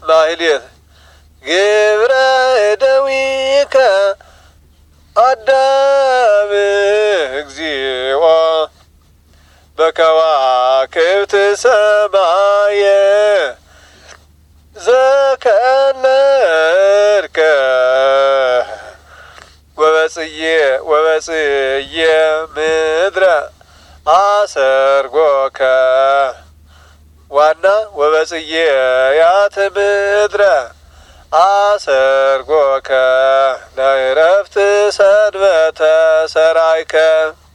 ማህሌት ግብረ እደዊከ አዳም እግዚኦ በከዋክብት ሰማየ ዘከለልከ ወበጽየ ምድረ አሰርጎከ ዋና ወበጽየ ያት ምድረ አሰርጎከ ለዕረፍት ሰንበተ ሰራይከ